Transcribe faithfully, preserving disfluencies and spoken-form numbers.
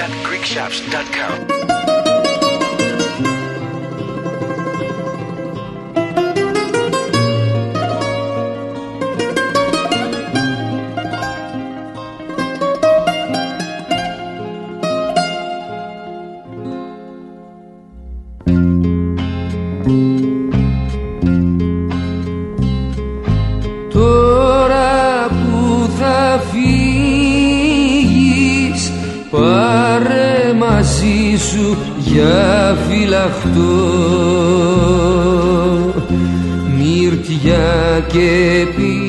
at greek shops dot com. Τώρα που θα φύγεις, πάρε μαζί σου για φυλαχτό μύρτια και πι